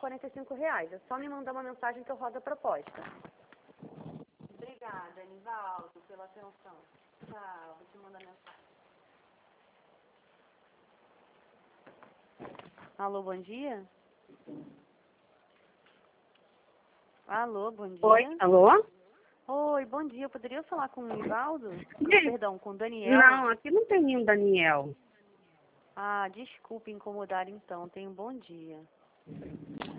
R$45. É só me mandar uma mensagem que eu rodo a proposta. Obrigada, Nivaldo, pela atenção. Tchau, vou te mandar mensagem. Alô, bom dia? Alô, bom dia? Oi, alô? Oi, bom dia. Eu poderia falar com o Nivaldo? Perdão, com o Daniel? Não, aqui não tem nenhum Daniel. Ah, desculpe incomodar então. Tenha um bom dia.